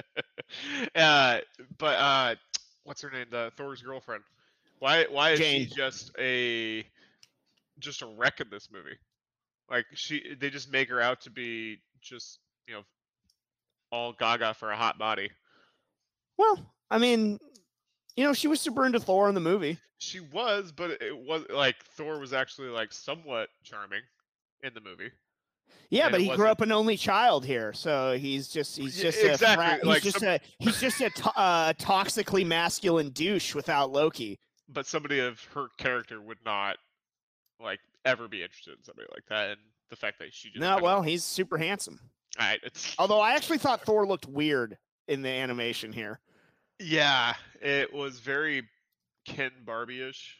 uh, but uh, what's her name? The Thor's girlfriend. Why? Why is Jane. she just a just a wreck in this movie? Like she, they just make her out to be just you know all gaga for a hot body. Well, I mean, you know, she was super into Thor in the movie. She was, but it was like Thor was actually like somewhat charming in the movie. Yeah, And but it he grew wasn't- up an only child here, so he's just he's Yeah, just a exactly, fra- he's like just some- a he's just a to- uh, toxically masculine douche without Loki. But somebody of her character would not like ever be interested in somebody like that, and the fact that she just No, kinda- well, he's super handsome. all right, it's Although I actually thought Thor looked weird in the animation here. yeah, it was very Ken Barbie-ish.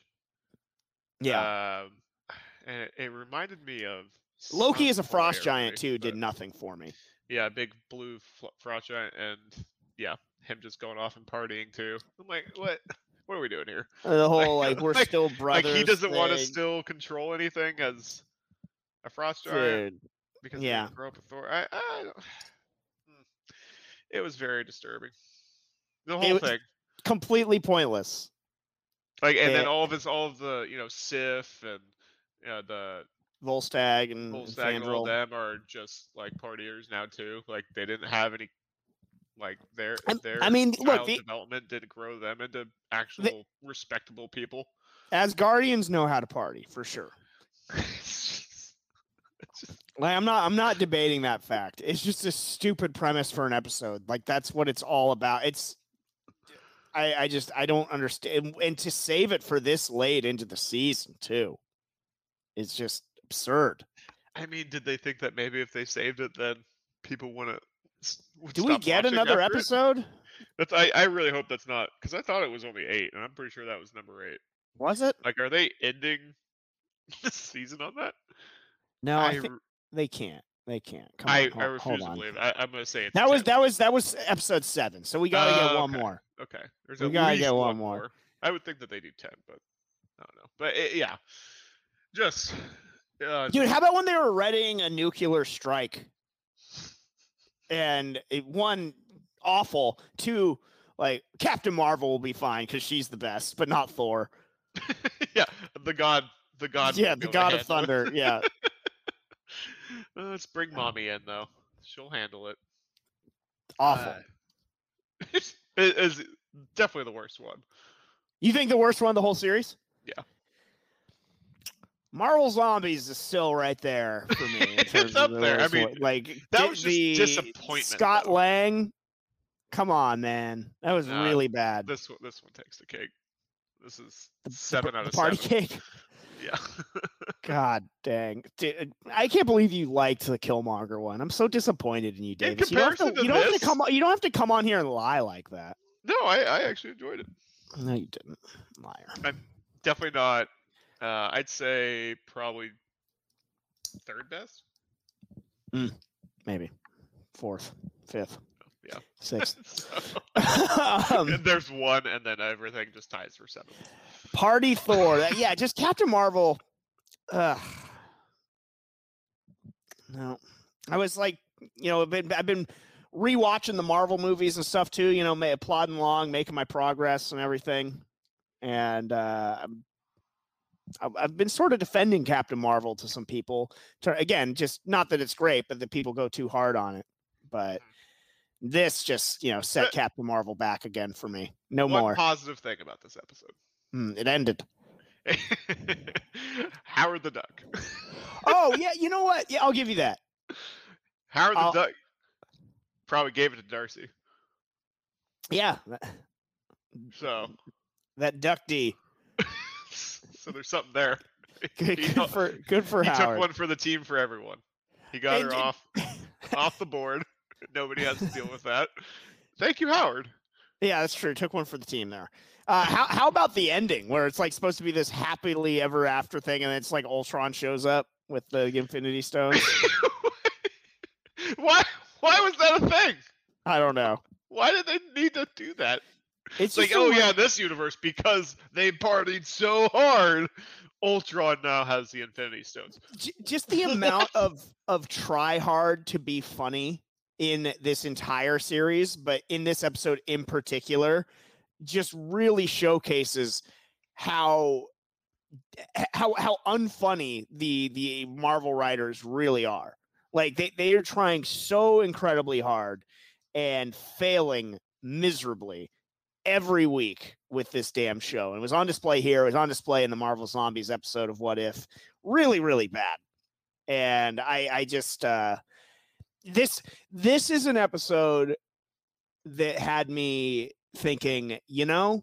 Yeah, Um, and it, it reminded me of Loki as a some frost toy giant movie, too did but- nothing for me. Yeah, big blue fl- frost giant, and yeah, him just going off and partying too. I'm like, what? What are we doing here? The whole like we're like- still brothers. Like he doesn't want to thing. still control anything as a frost giant Dude. because he yeah. didn't grow up with Thor. I, I don't... Hmm. It was very disturbing. The whole was- thing, Completely pointless. like, and then Yeah. all of his, all of the, you know, Sif and you know, the Volstagg and Volstagg and all Fandral. them are just like partiers now too. Like they didn't have any, like their I'm- their I mean, look, child the- development didn't grow them into actual respectable people. Asgardians know how to party for sure. It's just- it's just- Like I'm not I'm not debating that fact. It's just a stupid premise for an episode. Like that's what it's all about. It's I I just I don't understand, and to save it for this late into the season too. It's just absurd. I mean, did they think that maybe if they saved it, then people wouldn't? s- would Do we stop get watching another after it? episode? That's I, I really hope that's not because I thought it was only eight, and I'm pretty sure that was number eight. Was it? Like, are they ending the season on that? No, I, I think r- they can't. They can't. Come I, on, hold, I refuse hold to on. believe. I, I'm gonna say it's That was ten. that was that was episode seven. So we gotta get Oh, one okay. more. Okay, there's We at gotta least get one one more. more. I would think that they do ten, but I don't know. But it, yeah, just uh, Dude, how about when they were readying a nuclear strike? And it, one, awful. Two, like Captain Marvel will be fine because she's the best, but not Thor. yeah, the god, the god. yeah, won't the be able God to of handle it. Thunder. Yeah, Uh, let's bring mommy in though. She'll handle it. awful. Uh, it is definitely the worst one. You think the worst one of the whole series? Yeah. Marvel Zombies is still right there for me. In It's terms up of the there. I worst mean, one. like that di- was just the disappointment, Scott though. Lang. Come on, man, that was Nah, really bad. This one, this one takes the cake. This is The- the seven par- out the of party seven. cake. Yeah. God dang! Dude, I can't believe you liked the Killmonger one. I'm so disappointed in you, Davis. You don't, have to, comparison to you don't have to this- come. on- You don't have to come on here and lie like that. no, I, I actually enjoyed it. No, you didn't, liar. Definitely not. Uh, I'd say probably third best. Maybe fourth, fifth, Yeah. sixth. So- um, and there's one, and then everything just ties for seven. Party Thor. That- yeah, just Captain Marvel. Ugh. no. I was like, you know, I've been, I've been rewatching the Marvel movies and stuff too, you know, may, plodding along, making my progress and everything. And uh, I'm I've been sort of defending Captain Marvel to some people. To, again, just not that it's great, but that people go too hard on it. But this just, you know, set Captain Marvel back again for me. No One more. positive thing about this episode. Mm, it ended. Howard the Duck. Oh, yeah, you know what? Yeah, I'll give you that. Howard the I'll... Duck probably gave it to Darcy. Yeah. So. That Duck D. So there's something there. Good, he, good for good for he Howard. took one for the team for everyone. He got And her did- off off the board. Nobody has to deal with that. Thank you, Howard. Yeah, that's true. Took one for the team there. Uh, how how about the ending where it's like supposed to be this happily ever after thing, and it's like Ultron shows up with the Infinity Stones? Why why was that a thing? I don't know. Why did they need to do that? It's like, just a oh weird- yeah, this universe, because they partied so hard, Ultron now has the Infinity Stones. J- just the amount of of try hard to be funny in this entire series, but in this episode in particular, just really showcases how how how unfunny the the Marvel writers really are. Like they they are trying so incredibly hard and failing miserably every week with this damn show. And it was on display here. It was on display in the Marvel Zombies episode of What If. Really, really bad. And I, I just, uh, this, this is an episode that had me thinking, you know,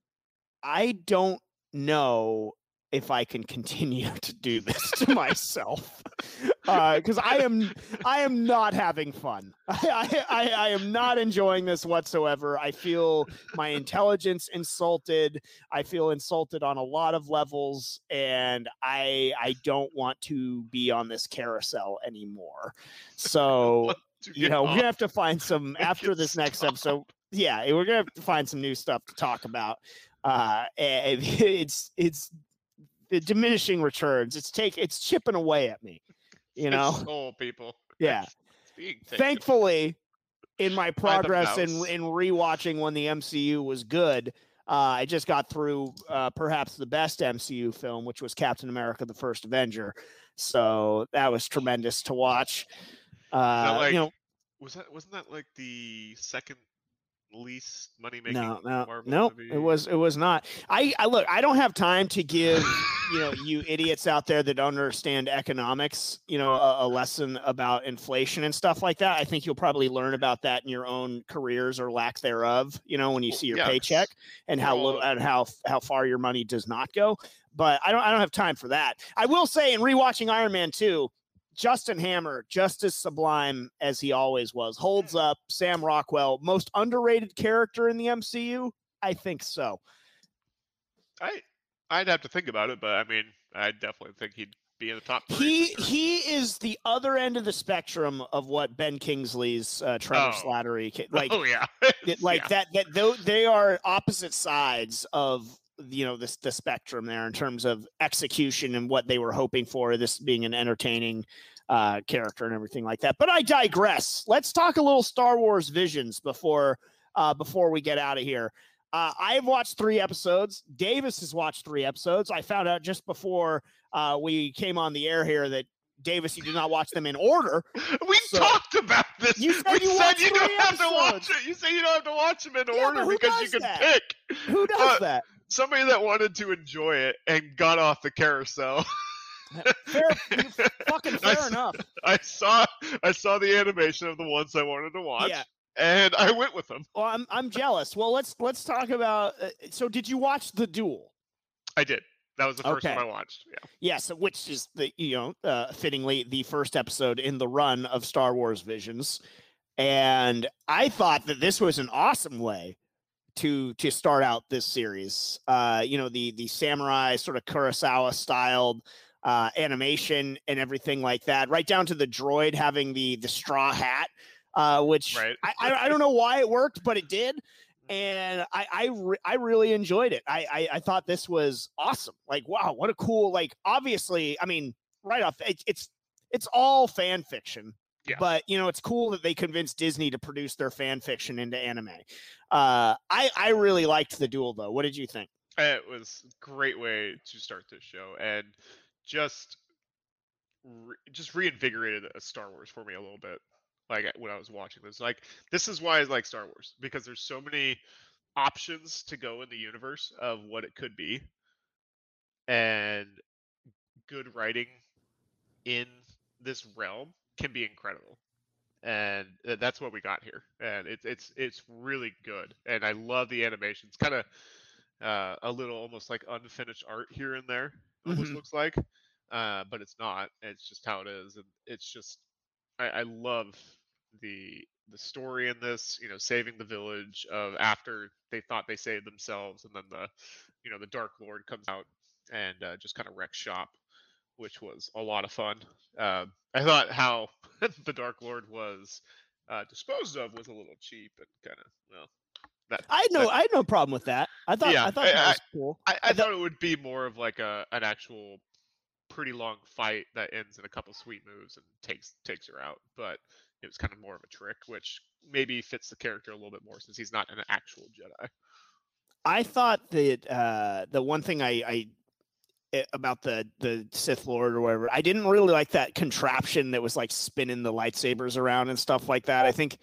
I don't know if I can continue to do this to myself, because uh, I am I am not having fun. I, I I am not enjoying this whatsoever. I feel my intelligence insulted. I feel insulted on a lot of levels, and I I don't want to be on this carousel anymore. So you know, we're gonna have to find some after this next episode. Yeah, we're gonna have to find some new stuff to talk about. Uh, and it's it's. The diminishing returns. It's take it's chipping away at me, you know. Soul people. Yeah. Thankfully, in my progress in in rewatching when the M C U was good, uh, I just got through uh, perhaps the best M C U film, which was Captain America: The First Avenger. So that was tremendous to watch. Uh, like, you know, was that wasn't that like the second least money making? No, no, Marvel no. movie? It was it was not. I, I look. I don't have time to give you know you idiots out there that don't understand economics, you know, a, a lesson about inflation and stuff like that. I think you'll probably learn about that in your own careers or lack thereof. You know, when you see your Yes. paycheck and how little and how how far your money does not go. But I don't I don't have time for that. I will say in rewatching Iron Man two, Justin Hammer, just as sublime as he always was, holds up. Sam Rockwell, most underrated character in the M C U? I think so. I I'd have to think about it, but I mean, I definitely think he'd be in the top three. He for sure. he is the other end of the spectrum of what Ben Kingsley's uh, Trevor Oh. Slattery ca- like. oh yeah, it- like Yeah. that that though they are opposite sides of you know this the spectrum there in terms of execution and what they were hoping for, this being an entertaining uh character and everything like that. But I digress. Let's talk a little Star Wars Visions before uh before we get out of here. uh I've watched three episodes. Davis has watched three episodes. I found out just before uh we came on the air here that Davis, you did not watch them in order. We So- talked about this. You said we you said watched you three don't have to watch episodes. it. You say you don't have to watch them in Yeah, order but who because you does can that? pick. Who does But that? Somebody that wanted to enjoy it and got off the carousel. Fair, fucking I fair s- enough. I saw I saw the animation of the ones I wanted to watch, Yeah. and I went with them. Well, I'm I'm jealous. Well, let's let's talk about. Uh, so, did you watch The Duel? I did. That was the first Okay. one I watched. Yeah. Yes, which is the you know uh, fittingly the first episode in the run of Star Wars Visions, and I thought that this was an awesome way to to start out this series. Uh, you know the the samurai sort of Kurosawa styled uh, animation and everything like that, right down to the droid having the the straw hat, uh, which Right. I, I I don't know why it worked, but it did. And I I, re- I really enjoyed it. I, I I thought this was awesome. Like, wow, what a cool, like, obviously, I mean, right off, it, it's it's all fan fiction. Yeah. But you know, it's cool that they convinced Disney to produce their fan fiction into anime. Uh, I I really liked the duel though. What did you think? It was a great way to start this show, and just re- just reinvigorated a Star Wars for me a little bit. Like when I was watching this, like this is why I like Star Wars, because there's so many options to go in the universe of what it could be, and good writing in this realm can be incredible, and th- that's what we got here, and it's it's it's really good, and I love the animation. It's kind of uh, a little almost like unfinished art here and there, almost Mhm. looks like, uh, but it's not. It's just how it is, and it's just I, I love the the story in this. You know, saving the village of after they thought they saved themselves, and then the you know the Dark Lord comes out and uh, just kind of wrecks shop, which was a lot of fun. Uh, I thought how the Dark Lord was uh, disposed of was a little cheap and kind of well. That, I had no that, I had no problem with that. I thought yeah, I thought I, that I, was cool. I, I I thought- thought it would be more of like a an actual pretty long fight that ends in a couple sweet moves and takes takes her out, but it was kind of more of a trick, which maybe fits the character a little bit more since he's not an actual Jedi. I thought that uh, the one thing I, I eh, about the the Sith Lord or whatever, I didn't really like that contraption that was like spinning the lightsabers around and stuff like that. I think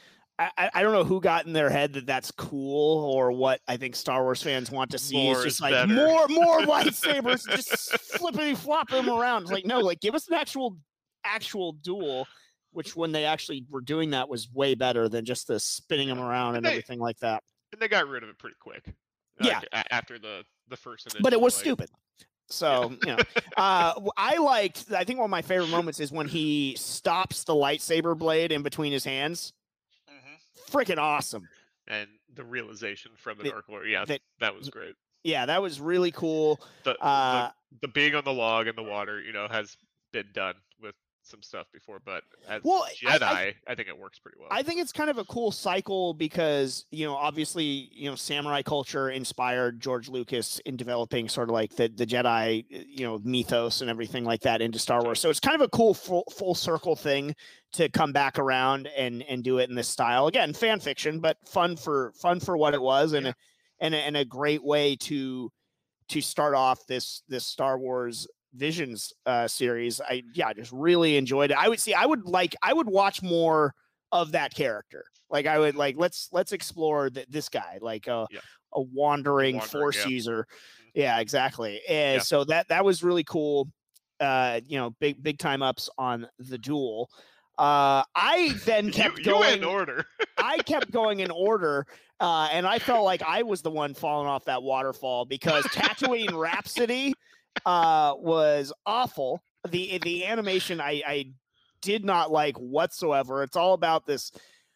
I, I don't know who got in their head that that's cool or what I think Star Wars fans want to see More is just is like better. more more lightsabers, just flippity flopping them around. It's like no, like give us an actual actual duel. Which when they actually were doing that was way better than just the spinning them around and, And they- everything like that. And they got rid of it pretty quick. Yeah. like, a- after the the first initial, But it was like- stupid. So, you know, uh, w- I liked, I think one of my favorite moments is when he stops the lightsaber blade in between his hands. Freaking awesome. And the realization from the That- Dark Lord, yeah, that- that was great. Yeah, that was really cool. The, Uh, the the being on the log in the water, you know, has been done with some stuff before, but as Well, I- Jedi, I- I, think it works pretty well. I think it's kind of a cool cycle because, you know, obviously, you know, samurai culture inspired George Lucas in developing sort of like the, the Jedi, you know, mythos and everything like that into Star Wars. So it's kind of a cool full, full circle thing to come back around and, and do it in this style. Again, fan fiction, but fun for fun for what it was and, Yeah. a, and, a, and a great way to to start off this this Star Wars Visions uh series. I yeah, just really enjoyed it. I would see I would like I would watch more of that character. Like I would like let's let's explore th- this guy like a Yeah. a wandering, Wandering, force yeah. user. Yeah, exactly. And Yeah. so that that was really cool. Uh you know, big big time ups on the duel. Uh I then kept you, going you in order. I kept going in order, uh, and I felt like I was the one falling off that waterfall because Tatooine Rhapsody uh, was awful. The the animation I, I did not like whatsoever. It's all about this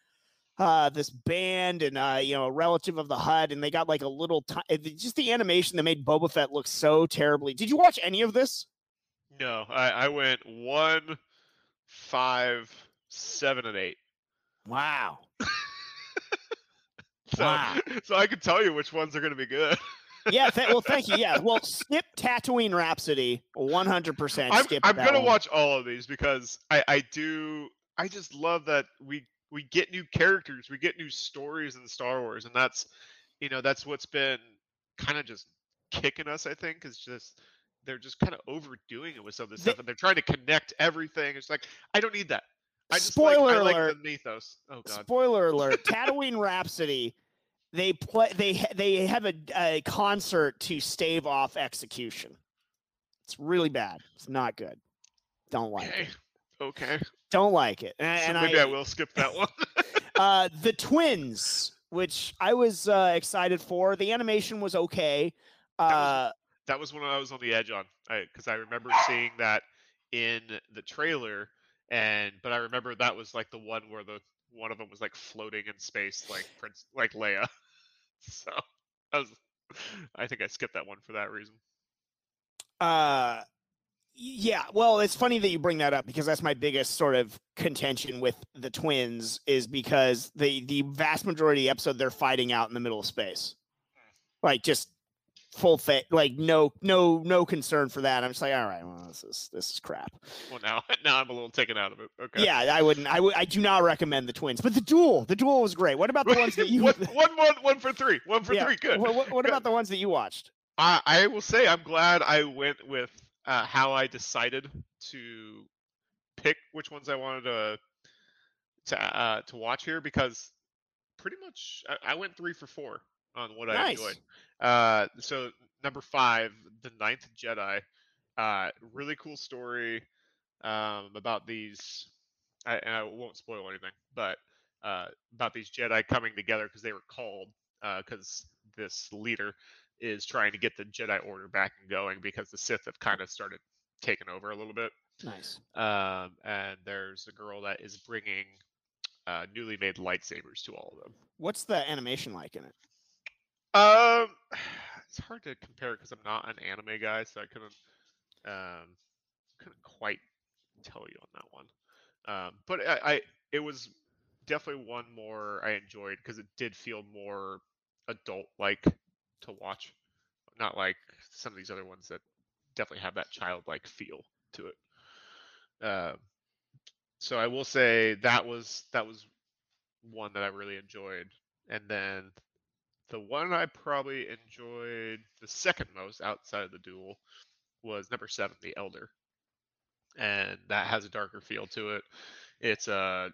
uh, this band and uh, you know a relative of the Hutt, and they got like a little t- just the animation that made Boba Fett look so terribly. Did you watch any of this? No, I, I went one, five, seven, and eight. Wow. So, Wow. so I can tell you which ones are going to be good. Yeah, th- well, thank you. Yeah, well, skip Tatooine Rhapsody, one hundred percent. I'm, Skip I'm that gonna one. watch all of these because I, I do I just love that we we get new characters, we get new stories in Star Wars, and that's you know that's what's been kind of just kicking us. I think is just they're just kind of overdoing it with some of this They- stuff, and they're trying to connect everything. It's like I don't need that. I just Spoiler like, I alert. like the mythos. Oh god. Spoiler alert: Tatooine Rhapsody. They play. They ha- they have a, a concert to stave off execution. It's really bad. It's not good. Don't like Okay. it. Okay. Don't like it. And, So and maybe I, I, will skip that one. uh, the twins, which I was uh, excited for. The animation was okay. Uh, That was when I was on the edge on, because I, I remember seeing that in the trailer, and but I remember that was like the one where the one of them was like floating in space, like Prince, like Leia. So I was, I think I skipped that one for that reason. Uh, yeah. Well, it's funny that you bring that up because that's my biggest sort of contention with the twins is because the the vast majority of the episode they're fighting out in the middle of space, like just full fa- like no no no concern for that. I'm just like, all right, well, this is this is crap. Well, now now I'm a little taken out of it. Okay. Yeah, I wouldn't. I would. I do not recommend the twins, but the duel, the duel was great. What about the ones that you? one, one, one, one for three. One for yeah. three. Good. What, what, what Good. about the ones that you watched? I I will say I'm glad I went with uh, how I decided to pick which ones I wanted to to uh, to watch here, because pretty much I, I went three for four on what I Nice. enjoyed. Uh, so number five, The Ninth Jedi. Uh, really cool story um, about these. I, and I won't spoil anything, but uh, about these Jedi coming together because they were called because uh, this leader is trying to get the Jedi Order back and going because the Sith have kind of started taking over a little bit. Nice. Um, and there's a girl that is bringing uh, newly made lightsabers to all of them. What's the animation like in it? Um, it's hard to compare because I'm not an anime guy, so I couldn't um couldn't quite tell you on that one. Um, but I, I it was definitely one more I enjoyed because it did feel more adult-like to watch, not like some of these other ones that definitely have that childlike feel to it. Um, so I will say that was that was one that I really enjoyed, and then the one I probably enjoyed the second most outside of the duel was number seven, The Elder, and that has a darker feel to it. It's a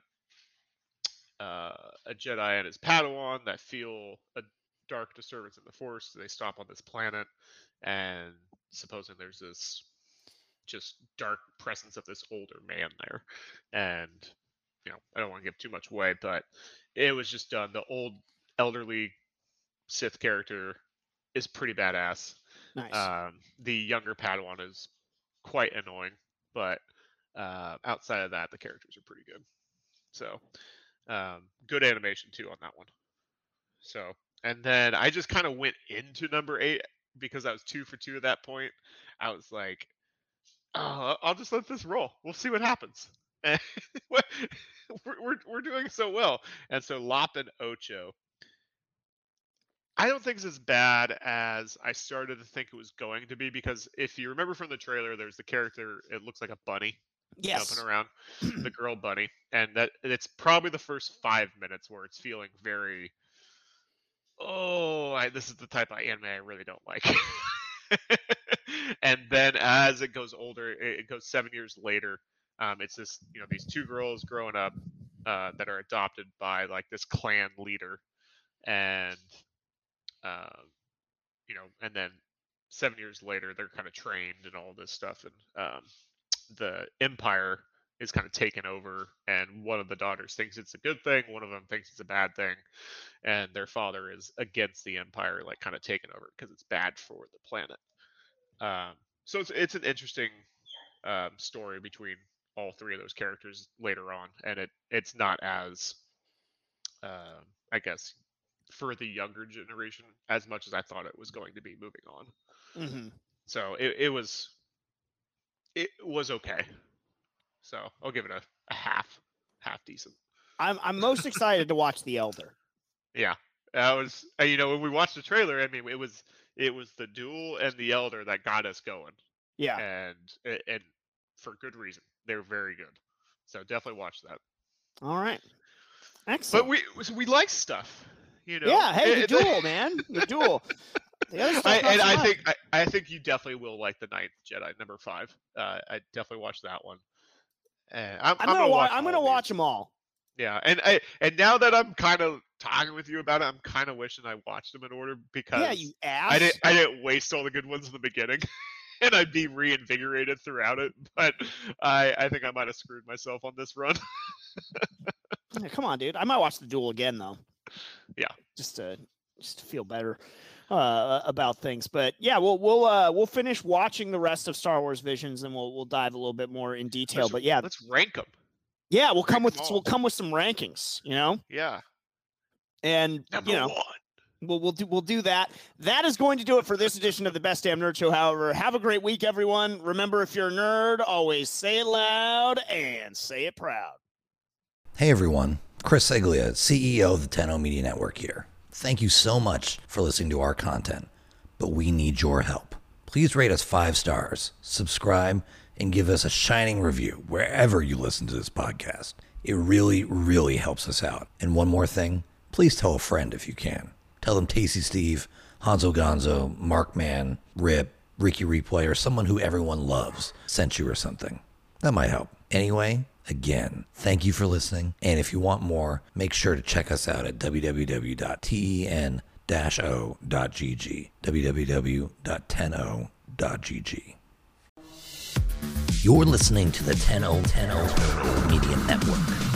uh, a Jedi and his Padawan that feel a dark disturbance in the Force. They stop on this planet, and supposing there's this just dark presence of this older man there, and you know I don't want to give too much away, but it was just done. The old elderly Sith character is pretty badass. Nice. Um, the younger Padawan is quite annoying, but uh, outside of that, the characters are pretty good. So, um, good animation too on that one. So, and then I just kind of went into number eight because I was two for two at that point. I was like, oh, I'll just let this roll. We'll see what happens. And we're, we're we're doing so well. And so Lop and Ocho, I don't think it's as bad as I started to think it was going to be, because if you remember from the trailer, there's the character, it looks like a bunny Yes. jumping around, the girl bunny, and that it's probably the first five minutes where it's feeling very, oh, I, this is the type of anime I really don't like. And then as it goes older, it, it goes seven years later. Um, it's this, you know, these two girls growing up uh, that are adopted by like this clan leader, and uh, you know, and then seven years later, they're kind of trained and all this stuff, and um, the Empire is kind of taken over, and one of the daughters thinks it's a good thing, one of them thinks it's a bad thing, and their father is against the Empire, like kind of taken over because it's bad for the planet. Um, so it's it's an interesting um, story between all three of those characters later on, and it it's not as uh, I guess for the younger generation as much as I thought it was going to be moving on. Mm-hmm. So it, it was it was okay. So I'll give it a, a half half decent. I'm I'm most excited to watch The Elder. Yeah, I was. uh, You know, when we watched the trailer, I mean, it was it was the duel and the Elder that got us going, Yeah. and and for good reason. They're very good. So definitely watch that. All right. Excellent. But we so we like stuff, you know. Yeah. Hey, the It- duel, man. The duel. The other stuff, I, not and so I much. think I, I think you definitely will like the Ninth Jedi, number five. Uh, I definitely watched that one. And I'm, I'm, I'm gonna, wa- watch I'm all gonna of these. watch them all. Yeah, and I and now that I'm kind of talking with you about it, I'm kind of wishing I watched them in order because Yeah, you ass. I didn't I didn't waste all the good ones in the beginning, and I'd be reinvigorated throughout it. But I I think I might have screwed myself on this run. Yeah, come on, dude. I might watch the duel again though. Yeah. Just to just to feel better uh, about things. But yeah, we'll we'll uh, we'll finish watching the rest of Star Wars Visions, and we'll we'll dive a little bit more in detail. Let's- but yeah, let's rank them. yeah, we'll come rank with 'em all. we'll come with some rankings, you know, Yeah. and Number you know. one. We'll, we'll do we'll do that. That is going to do it for this edition of the Best Damn Nerd Show. However, have a great week, everyone. Remember, if you're a nerd, always say it loud and say it proud. Hey everyone, Chris Seglia, C E O of the Tenno Media Network here. Thank you so much for listening to our content. but we need your help. Please rate us five stars, subscribe, and give us a shining review wherever you listen to this podcast. It really, really helps us out. And one more thing, please tell a friend if you can. Tell them Tasty Steve, Hanzo Gonzo, Markman, Rip, Ricky Replay, or someone who everyone loves sent you or something. That might help. Anyway, again, thank you for listening. And if you want more, make sure to check us out at w w w dot ten o dot g g. w w w dot ten o dot g g. You're listening to the ten oh ten oh Media Network.